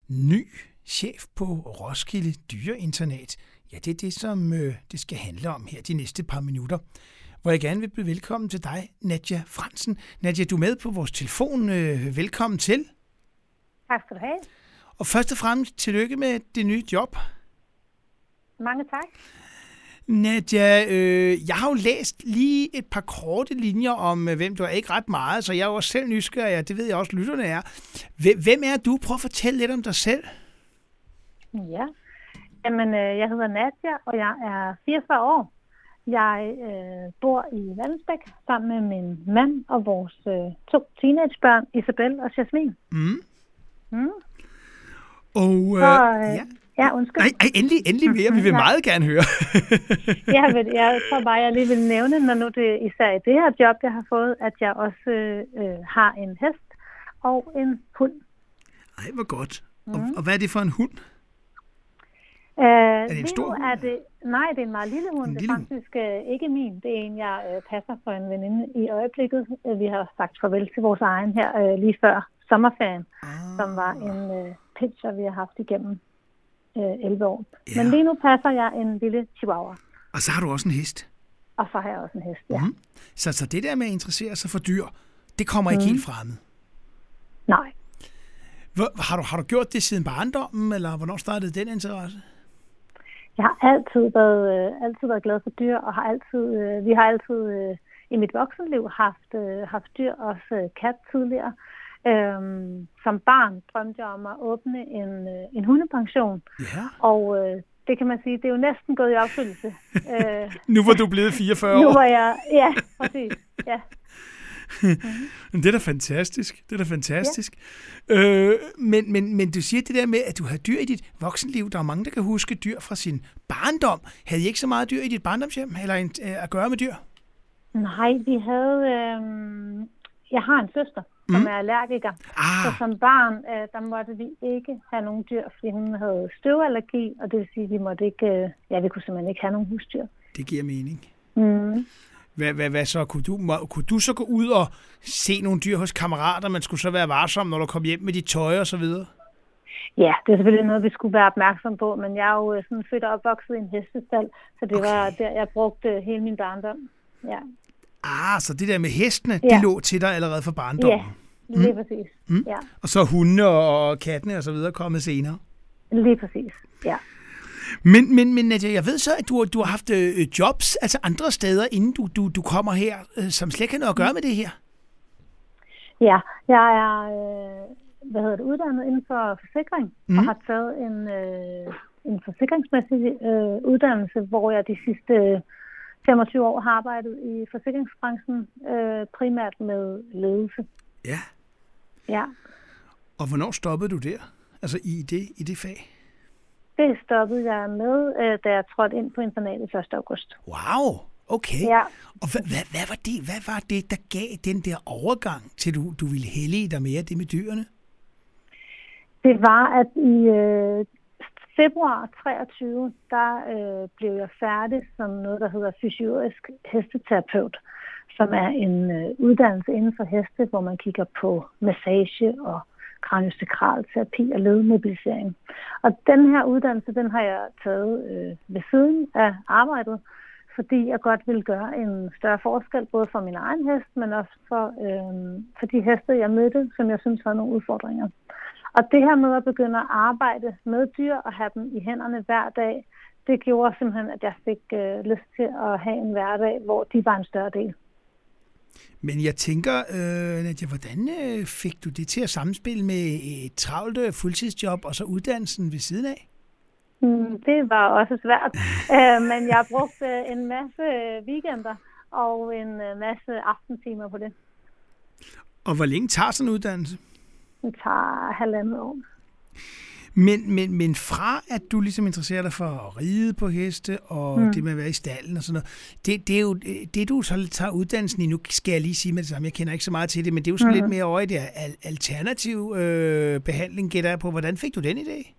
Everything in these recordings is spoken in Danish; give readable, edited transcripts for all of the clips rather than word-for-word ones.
ny chef på Roskilde Dyreinternat. Ja, det er det, som det skal handle om her de næste par minutter. Hvor jeg gerne vil byde velkommen til dig, Nadja Fransen. Nadja, du er med på vores telefon. Velkommen til. Tak skal du have. Og først og fremmest tillykke med det nye job. Mange tak. Nadja, jeg har jo læst lige et par korte linjer om, hvem du er. Ikke ret meget, så jeg er jo også selv nysgerrig, og det ved jeg også, lytterne er. Hvem er du? Prøv at fortælle lidt om dig selv. Ja, jamen jeg hedder Nadja, og jeg er 44 år. Jeg bor i Vallensbæk sammen med min mand og vores 2 teenagebørn, Isabel og Jasmin. Og så, ja, undskyld. Nej, endelig mere. Vi vil meget gerne høre. Jeg tror bare, jeg lige vil nævne, når nu det især i det her job, jeg har fået, at jeg også har en hest og en hund. Ej, hvor godt. Og hvad er det for en hund? Er det en stor hund? Nej, det er en meget lille hund. Det er faktisk ikke min. Det er en, jeg passer for en veninde i øjeblikket. Vi har sagt farvel til vores egen her lige før sommerferien, som var en pitcher, vi har haft igennem 11 år. Ja. Men lige nu passer jeg en lille chihuahua. Og så har du også en hest? Og så har jeg også en hest, ja. Så det der med at interessere sig for dyr, det kommer ikke helt fremmed? Nej. Har du gjort det siden barndommen, eller hvornår startede den interesse? Jeg har altid været glad for dyr, og vi har altid i mit voksenliv haft dyr, også kat tidligere. Som barn drømte jeg om at åbne en hundepension, og det kan man sige, det er jo næsten gået i opfyldelse. Nu var du blevet 44 år. Nu var jeg, ja, præcis, ja. Det er da fantastisk. Ja. Men du siger det der med, at du har dyr i dit voksenliv. Der er mange, der kan huske dyr fra sin barndom. Havde I ikke så meget dyr i dit barndomshjem, eller at gøre med dyr? Nej, vi havde... Jeg har en søster, som er allergiker. Så som barn, der måtte vi ikke have nogen dyr, fordi hun havde støvallergi, og det vil sige, at vi måtte ikke... vi kunne simpelthen ikke have nogen husdyr. Det giver mening. Hvad så? Kunne du så gå ud og se nogle dyr hos kammerater, men skulle så være varsom, når du kom hjem med dit tøj og så videre? Ja, det er selvfølgelig noget, vi skulle være opmærksom på, men jeg er jo sådan født og opvokset i en hestestald, så det var der, jeg brugte hele min barndom. Ja. Så det der med hestene, det lå til dig allerede fra barndommen? Ja, lige præcis. Ja. Og så hundene og kattene og så videre kommet senere? Lige præcis, ja. Men Nadja, jeg ved så, at du har haft jobs, altså andre steder, inden du kommer her, som slet ikke har noget at gøre med det her? Ja, jeg er uddannet inden for forsikring, og har taget en forsikringsmæssig uddannelse, hvor jeg de sidste 25 år har arbejdet i forsikringsbranchen, primært med ledelse. Ja. Ja. Og hvornår stoppede du der, altså i det fag? Det stoppede jeg med, da jeg trådte ind på internatet 1. august. Wow, okay. Ja. Og hvad var det, der gav den der overgang til, du ville hellige dig mere det med dyrene? Det var, at i februar 23, der blev jeg færdig som noget, der hedder fysiorisk hesteterapeut, som er en uddannelse inden for heste, hvor man kigger på massage og kraniosekral terapi og ledmobilisering. Og den her uddannelse, den har jeg taget ved siden af arbejdet, fordi jeg godt vil gøre en større forskel, både for min egen hest, men også for de heste, jeg mødte, som jeg synes var nogle udfordringer. Og det her med at begynde at arbejde med dyr og have dem i hænderne hver dag, det gjorde simpelthen, at jeg fik lyst til at have en hverdag, hvor de var en større del. Men jeg tænker, Nadja, hvordan fik du det til at samspille med et travlt fuldtidsjob og så uddannelsen ved siden af? Det var også svært, men jeg brugte en masse weekender og en masse aftentimer på det. Og hvor længe tager sådan en uddannelse? Det tager 1,5 år. Men fra at du ligesom interesserer dig for at ride på heste og det med at være i stallen og sådan noget, det er jo det, du så tager uddannelsen i. Nu skal jeg lige sige med det samme, jeg kender ikke så meget til det, men det er jo sådan lidt mere over i det alternativ behandling, gætter jeg på. Hvordan fik du den idé?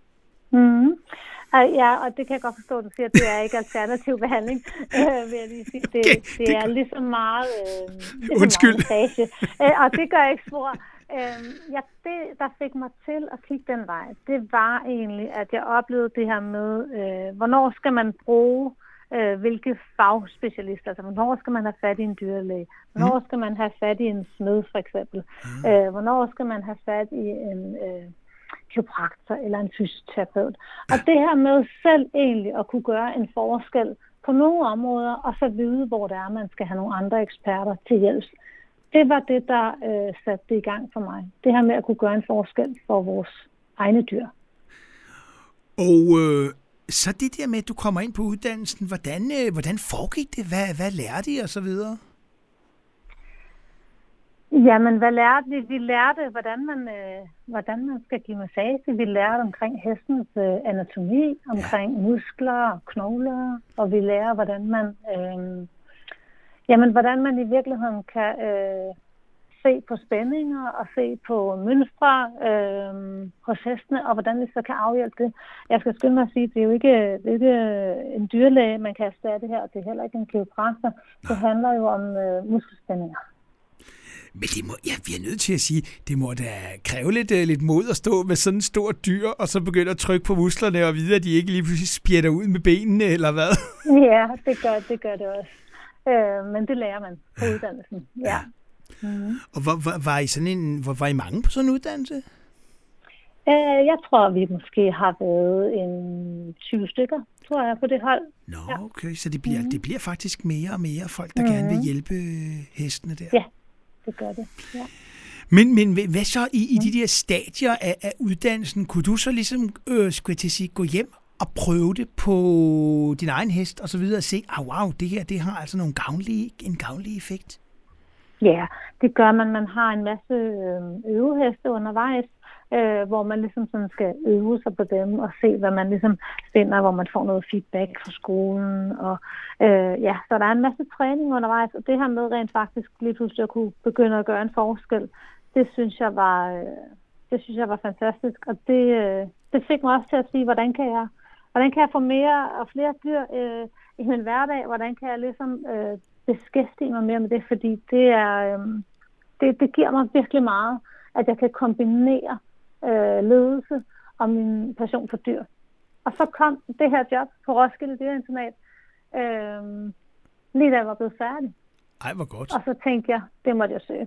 Ja, og det kan jeg godt forstå, at du siger, at det er ikke alternativ behandling, vil jeg lige sige. Det er ligesom meget, Undskyld. Meget massage, og det gør ikke spor. Ja, det, der fik mig til at kigge den vej, det var egentlig, at jeg oplevede det her med, hvornår skal man bruge hvilke fagspecialister, altså hvornår skal man have fat i en dyrlæge, hvornår skal man have fat i en smed for eksempel, hvornår skal man have fat i en kiropraktor eller en fysioterapeut. Og det her med selv egentlig at kunne gøre en forskel på nogle områder, og så vide, hvor det er, man skal have nogle andre eksperter til hjælp. Det var det, der satte det i gang for mig. Det her med at kunne gøre en forskel for vores egne dyr. Og så det der med, at du kommer ind på uddannelsen, hvordan foregik det? Hvad lærte I og så videre? Jamen, hvad lærte vi? Vi lærte, hvordan man skal give massage. Vi lærte omkring hestens anatomi, omkring muskler og knogler, og vi lærer, hvordan man i virkeligheden kan se på spændinger og se på mønstre hos hestene, og hvordan vi så kan afhjælpe det. Jeg skal skynde mig at sige, at det er jo ikke en dyrlæge, man kan erstatte her, og det er heller ikke en kiropraktor. Det handler jo om muskelspændinger. Men det må, jeg bliver nødt til at sige, det må da kræve lidt mod at stå med sådan en stor dyr, og så begynde at trykke på musklerne og vide, at de ikke lige pludselig spjætter ud med benene, eller hvad? Ja, det gør det også. Men det lærer man på uddannelsen, ja. Mm-hmm. Og var I mange på sådan en uddannelse? Jeg tror, vi måske har været en 20 stykker, tror jeg, på det hold. Nå, okay, så det bliver faktisk mere og mere folk, der gerne vil hjælpe hestene der. Ja, det gør det, ja. Men hvad så i de der stadier af uddannelsen? Kunne du så ligesom, skulle jeg til at sige, gå hjem og prøve det på din egen hest og så videre og se, wow, det her, det har altså en gavnlig effekt? Ja, det gør man. Man har en masse øveheste undervejs, hvor man ligesom sådan skal øve sig på dem og se, hvad man ligesom finder, hvor man får noget feedback fra skolen. Og så der er en masse træning undervejs, og det her med rent faktisk lige pludselig at kunne begynde at gøre en forskel, det synes jeg var fantastisk. Og det fik mig også til at sige, hvordan kan jeg få mere og flere dyr i min hverdag? Hvordan kan jeg ligesom beskæftige mig mere med det? Fordi det giver mig virkelig meget, at jeg kan kombinere ledelse og min passion for dyr. Og så kom det her job på Roskilde Dyreinternat, lige da jeg var blevet færdig. Ej, hvor godt. Og så tænkte jeg, det måtte jeg søge.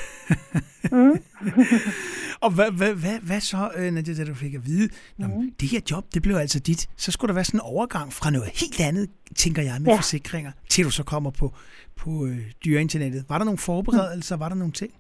Og hvad så, Nadia, da du fik at vide, det her job, det blev altså dit, så skulle der være sådan en overgang fra noget helt andet, tænker jeg, med forsikringer, til du så kommer på dyreinternettet. Var der nogle forberedelser? Var der nogle ting?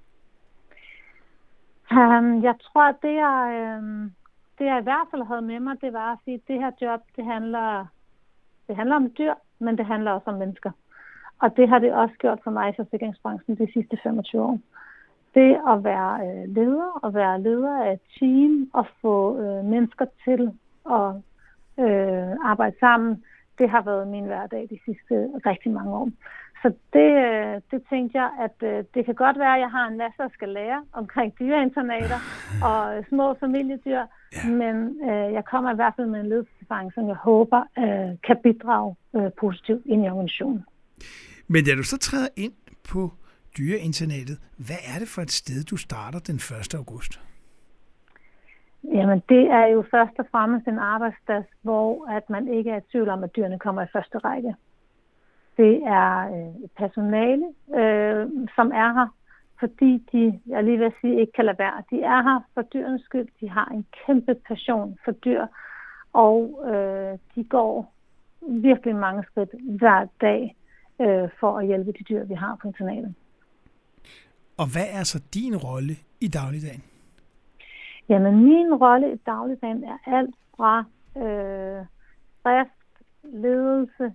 Jeg tror, at det jeg i hvert fald havde med mig, det var at sige, at det her job, det handler om dyr, men det handler også om mennesker. Og det har det også gjort for mig i forsikringsbranchen de sidste 25 år. Det at være leder af et team og få mennesker til at arbejde sammen, det har været min hverdag de sidste rigtig mange år. Så det tænkte jeg, at det kan godt være, at jeg har en masse at skal lære omkring dyreinternater og små familiedyr, men jeg kommer i hvert fald med en ledelseserfaring, som jeg håber kan bidrage positivt ind i organisationen. Men da du så træder ind på dyreinternatet, hvad er det for et sted, du starter den 1. august? Jamen, det er jo først og fremmest en arbejdsplads, hvor at man ikke er i tvivl om, at dyrene kommer i første række. Det er et personale, som er her, fordi jeg lige vil sige, ikke kan lade være. De er her for dyrenes skyld. De har en kæmpe passion for dyr, og de går virkelig mange skridt hver dag for at hjælpe de dyr, vi har på internatet. Og hvad er så din rolle i dagligdagen? Jamen, min rolle i dagligdagen er alt fra drift, ledelse,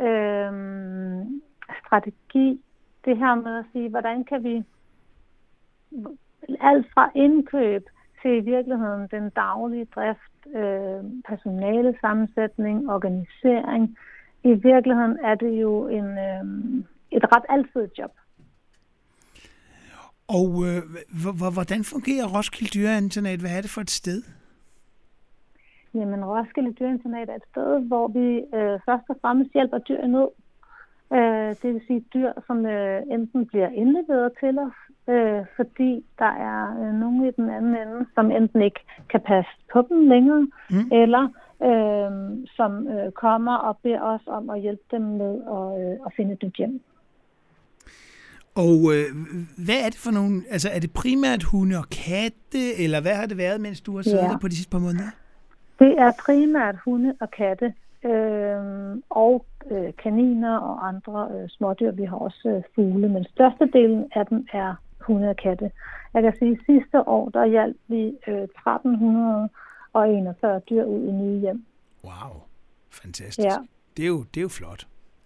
strategi, det her med at sige, hvordan kan vi alt fra indkøb til i virkeligheden den daglige drift, personale sammensætning, organisering. I virkeligheden er det jo et ret alsidigt job. Og hvordan fungerer Roskilde Dyreinternat? Hvad er det for et sted? Jamen, Roskilde Dyreinternat er et sted, hvor vi først og fremmest hjælper dyr i nød. Det vil sige dyr, som enten bliver indleveret til os, fordi der er nogen i den anden ende, som enten ikke kan passe på dem længere, eller som kommer og beder os om at hjælpe dem med at finde et nyt hjem. Og hvad er det for nogle, altså er det primært hunde og katte, eller hvad har det været, mens du har siddet der på de sidste par måneder? Det er primært hunde og katte, og kaniner og andre smådyr. Vi har også fugle, men størstedelen af dem er hunde og katte. Jeg kan sige, at sidste år, der hjalp vi 1341 dyr ud i nye hjem. Wow, fantastisk. Ja. Det er jo flot.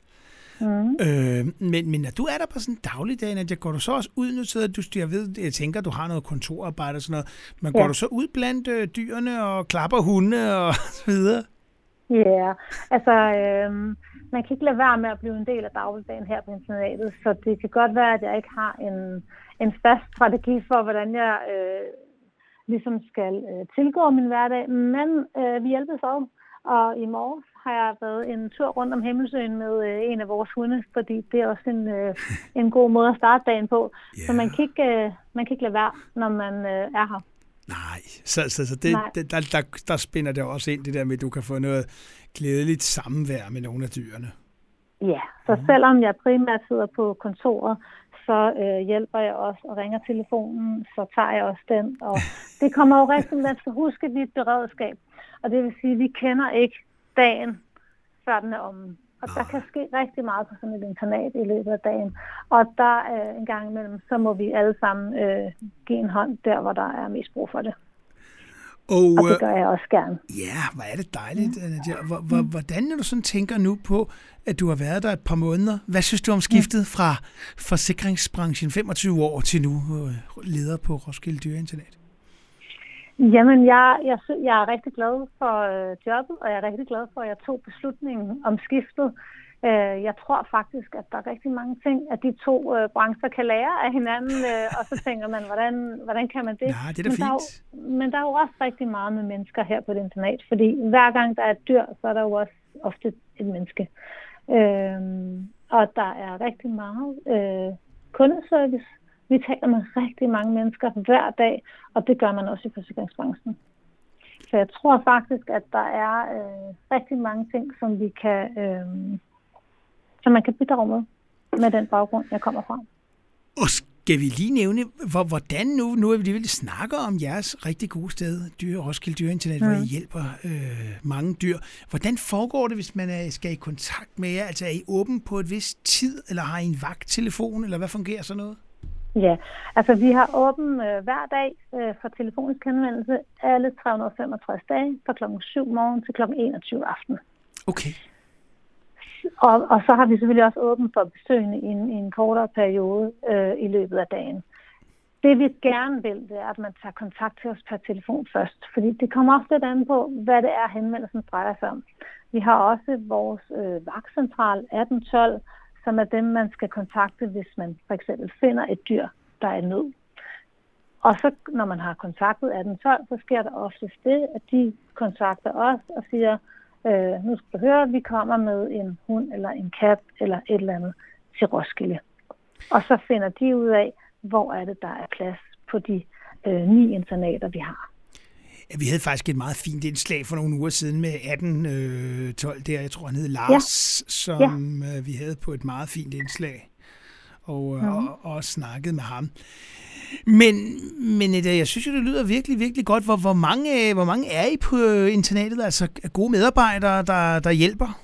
Men når du er der på sådan en dagligdag, Nadia, går du så også ud nu, så jeg tænker, du har noget kontorarbejde og sådan noget, men går du så ud blandt dyrene og klapper hunde og så videre? Ja, altså man kan ikke lade være med at blive en del af dagligdagen her på internatet, så det kan godt være, at jeg ikke har en fast strategi for, hvordan jeg ligesom skal tilgå min hverdag, men vi hjælpes om, og i morges har jeg været en tur rundt om Himmelsøen med en af vores hunde, fordi det er også en god måde at starte dagen på. Yeah. Så man kan ikke lade være, når man er her. Nej, så det, der spænder det også ind, det der med, at du kan få noget glædeligt samvær med nogle af dyrene. Ja, så selvom jeg primært sidder på kontoret, så hjælper jeg også og ringer telefonen, så tager jeg også den. Og det kommer jo rigtig, man skal huske, at vi er et beredskab. Og det vil sige, at vi kender ikke dagen, før den er omme. Og der kan ske rigtig meget på sådan et internat i løbet af dagen. Og der en gang imellem, så må vi alle sammen give en hånd der, hvor der er mest brug for det. Og det gør jeg også gerne. Ja, hvor er det dejligt, Nadia. Hvordan når du sådan tænker nu på, at du har været der et par måneder, hvad synes du om skiftet fra forsikringsbranchen 25 år til nu leder på Roskilde Dyreinternat? Jamen, jeg er rigtig glad for jobbet, og jeg er rigtig glad for, at jeg tog beslutningen om skiftet. Jeg tror faktisk, at der er rigtig mange ting, at de to brancher kan lære af hinanden, og så tænker man, hvordan kan man det? Ja, det er da fint. Men der er jo også rigtig meget med mennesker her på det internat, fordi hver gang der er et dyr, så er der jo også ofte et menneske. Og der er rigtig meget kundeservice. Vi taler med rigtig mange mennesker hver dag, og det gør man også i forsikringsbranchen. Så jeg tror faktisk, at der er rigtig mange ting, som vi kan, som man kan bidrage med den baggrund, jeg kommer fra. Og skal vi lige nævne, hvordan nu er vi lige snakker om jeres rigtig gode sted, Roskilde Dyreinternat, hvor I hjælper mange dyr. Hvordan foregår det, hvis man skal i kontakt med jer? Altså er I åben på et vist tid, eller har I en vagttelefon, eller hvad fungerer så noget? Ja, altså vi har åben hver dag for telefonisk henvendelse alle 365 dage fra kl. 7 morgen til kl. 21 aften. Okay. Og så har vi selvfølgelig også åben for besøgende i en kortere periode i løbet af dagen. Det vi gerne vil, det er, at man tager kontakt til os per telefon først, fordi det kommer ofte lidt an på, hvad det er, henvendelsen drejer sig om. Vi har også vores vagtcentral 1812, som er dem, man skal kontakte, hvis man for eksempel finder et dyr, der er i nød. Og så, når man har kontaktet 1812, så sker der oftest det, at de kontakter os og siger, nu skal du høre, at vi kommer med en hund eller en kat eller et eller andet til Roskilde. Og så finder de ud af, hvor er det, der er plads på de 9 internater, vi har. Ja, vi havde faktisk et meget fint indslag for nogle uger siden med 1812 der, jeg tror han hed Lars, som vi havde på et meget fint indslag og snakket med ham. Men jeg synes jo, det lyder virkelig, virkelig godt. Hvor mange er I på internatet, altså gode medarbejdere, der hjælper?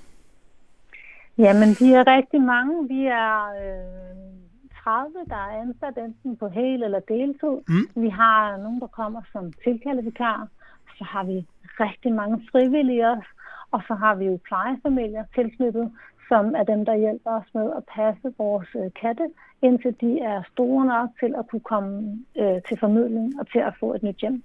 Jamen, vi er rigtig mange. Vi er 30, der er ansat enten på hel- eller deltid. Vi har nogen, der kommer som tilkaldevikar. Så har vi rigtig mange frivillige også. Og så har vi jo plejefamilier tilknyttet, som er dem, der hjælper os med at passe vores katte, indtil de er store nok til at kunne komme til formidling og til at få et nyt hjem.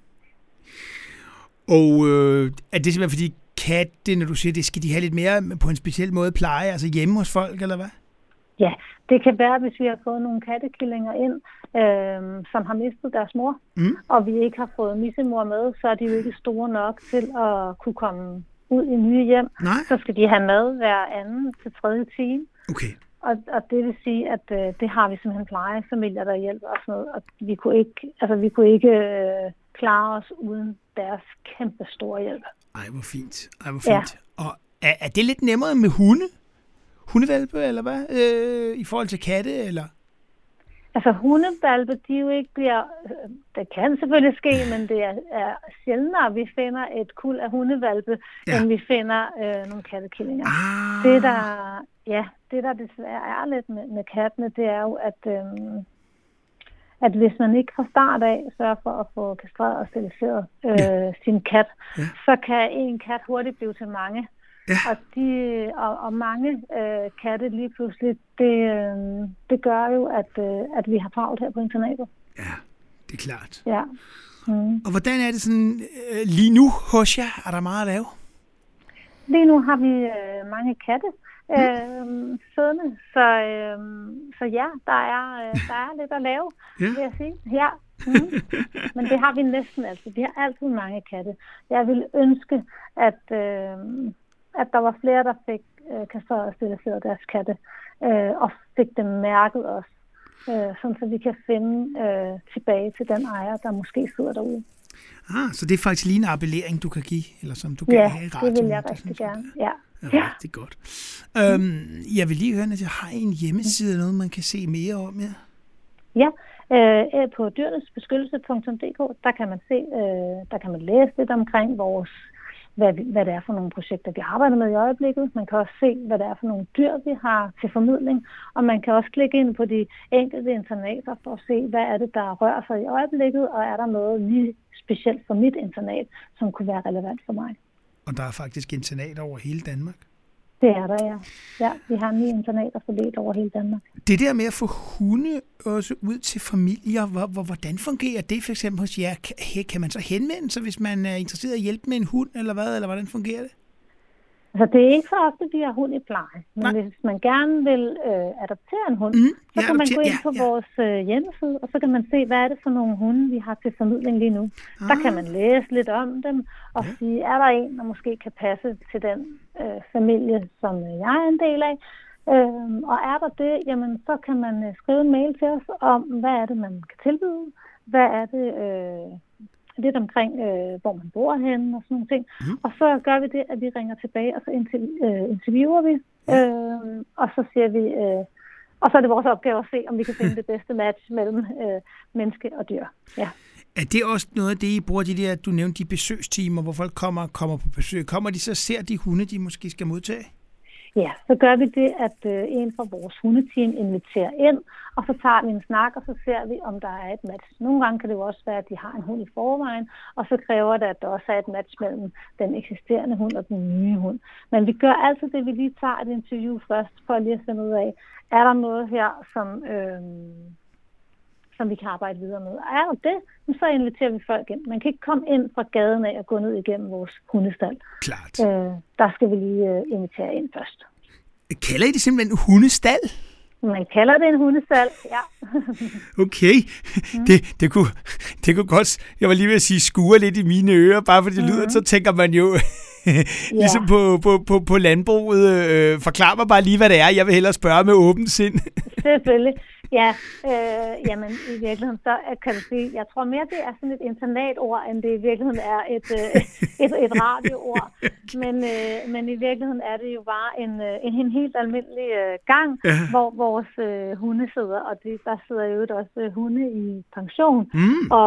Og er det simpelthen fordi katte, når du siger det, skal de have lidt mere på en speciel måde pleje, altså hjemme hos folk, eller hvad? Ja, det kan være, hvis vi har fået nogle kattekillinger ind, som har mistet deres mor, og vi ikke har fået missemor med, så er de jo ikke store nok til at kunne komme ud i nye hjem. Nej. Så skal de have mad hver anden til tredje time. Okay. og det vil sige, at det har vi simpelthen plejefamilier, der hjælper os med, og vi kunne ikke klare os uden deres kæmpe store hjælp. Ej, hvor fint. Ja. Og er det lidt nemmere med hunde? Hundevalpe, eller hvad? I forhold til katte, eller? Altså hundevalpe, de jo ikke bliver... Det kan selvfølgelig ske, men det er sjældnere, vi finder et kuld af hundevalpe, end vi finder nogle kattekillinger. Det der desværre er lidt med kattene, det er jo, at hvis man ikke fra start af sørger for at få kastreret og steriliseret sin kat, så kan en kat hurtigt blive til mange. Ja. Og mange katte lige pludselig, det gør jo, at vi har travlt her på internatet. Ja, det er klart. Ja. Og hvordan er det sådan lige nu hos jer? Er der meget at lave? Lige nu har vi mange katte siddende, så ja, der er lidt at lave, vil jeg sige. Ja. Men det har vi næsten altid. Vi har altid mange katte. Jeg ville ønske, at der var flere, der fik kastreret og steriliseret deres katte, og fik dem mærket også, sådan så vi kan finde tilbage til den ejer, der måske sidder derude. Så det er faktisk lige en appellering, du kan give, eller som du kan have i radioen. Ja, det vil jeg rigtig gerne. Ja, rigtig godt. Jeg vil lige høre, at jeg har en hjemmeside, noget man kan se mere om. Ja, på dyrenesbeskyttelse.dk, der kan man læse lidt omkring hvad det er for nogle projekter, vi arbejder med i øjeblikket. Man kan også se, hvad det er for nogle dyr, vi har til formidling. Og man kan også klikke ind på de enkelte internater for at se, hvad er det, der rører sig i øjeblikket, og er der noget lige specielt for mit internat, som kunne være relevant for mig. Og der er faktisk internater over hele Danmark? Det er der, ja. Ja, vi har 9 internater fordelt over hele Danmark. Det der med at få hunde også ud til familier, hvordan fungerer det for eksempel hos jer? Kan man så henvende sig, hvis man er interesseret i at hjælpe med en hund, eller hvad? Eller hvordan fungerer det? Altså, det er ikke så ofte, vi har hund i pleje. Men hvis man gerne vil adoptere en hund, så kan man gå ind på vores hjemmeside, og så kan man se, hvad er det for nogle hunde, vi har til formidling lige nu. Der kan man læse lidt om dem, og sige, er der en, der måske kan passe til den familie, som jeg er en del af. Og er der det, jamen, så kan man skrive en mail til os om, hvad er det, man kan tilbyde, hvad er det... lidt omkring, hvor man bor henne og sådan nogle ting. Og så gør vi det, at vi ringer tilbage, og så interviewer vi, og så siger vi, og så er det vores opgave at se, om vi kan finde det bedste match mellem menneske og dyr. Ja. Er det også noget af det, I bruger de der, du nævnte de besøgstimer, hvor folk kommer på besøg? Kommer de så og ser de hunde, de måske skal modtage? Ja, så gør vi det, at en fra vores hundeteam inviterer ind, og så tager vi en snak, og så ser vi, om der er et match. Nogle gange kan det jo også være, at de har en hund i forvejen, og så kræver det, at der også er et match mellem den eksisterende hund og den nye hund. Men vi gør altid det, vi lige tager et interview først, for lige at finde ud af, er der noget her, som vi kan arbejde videre med. Og er der det, så inviterer vi folk ind. Man kan ikke komme ind fra gaden af og gå ned igennem vores hundestald. Klart. Der skal vi lige invitere ind først. Kalder I det simpelthen hundestald? Man kalder det en hundestald, ja. Okay. Det kunne godt, jeg var lige ved at sige, skure lidt i mine ører, bare fordi det lyder, så tænker man jo, ligesom på landbruget, forklar mig bare lige, hvad det er. Jeg vil hellere spørge med åbent sind. Selvfølgelig. Ja, jamen i virkeligheden så kan du sige, jeg tror mere det er sådan et internatord, end det i virkeligheden er et radioord. Men i virkeligheden er det jo bare en helt almindelig gang, hvor vores hunde sidder, og der sidder jo også hunde i pension, og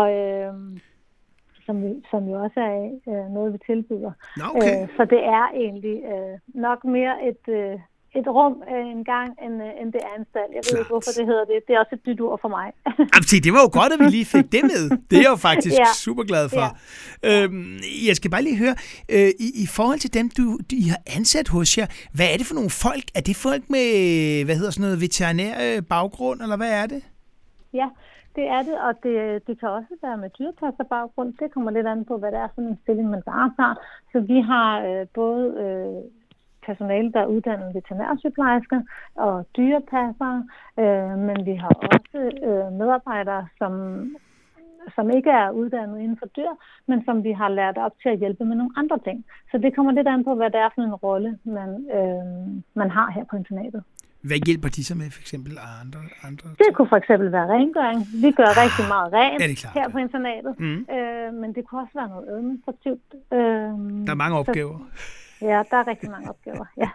som jo også er noget, vi tilbyder. Okay. Så det er egentlig nok mere et rum en gang, end det er en stald. Jeg ved ikke, hvorfor det hedder det. Det er også et dyt ord for mig. Jamen, se, det var jo godt, at vi lige fik det med. Det er jeg jo faktisk super glad for. Ja. Jeg skal bare lige høre, i forhold til dem, I har ansat hos jer, hvad er det for nogle folk? Er det folk med, noget veterinær baggrund, eller hvad er det? Ja, det er det, og det kan også være med dyrepasserbaggrund. Det kommer lidt an på, hvad det er for en stilling, man varetager. Så vi har både personale, der er uddannet veterinærsygeplejersker og dyrepassere, men vi har også medarbejdere, som ikke er uddannet inden for dyr, men som vi har lært op til at hjælpe med nogle andre ting. Så det kommer lidt an på, hvad det er for en rolle, man har her på internatet. Hvad hjælper de så med, for eksempel andre? Det kunne for eksempel være rengøring. Vi gør rigtig meget rent her på internatet, men det kunne også være noget administrativt. Der er mange opgaver. Ja, der er rigtig mange opgaver, ja.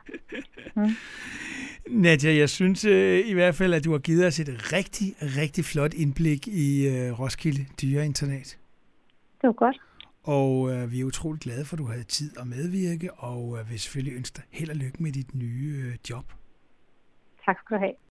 Nadia, jeg synes i hvert fald, at du har givet os et rigtig, rigtig flot indblik i Roskilde Dyreinternat. Det var godt. Og vi er utroligt glade for, at du havde tid at medvirke, og vil selvfølgelig ønske dig held og lykke med dit nye job. Tak skal du have.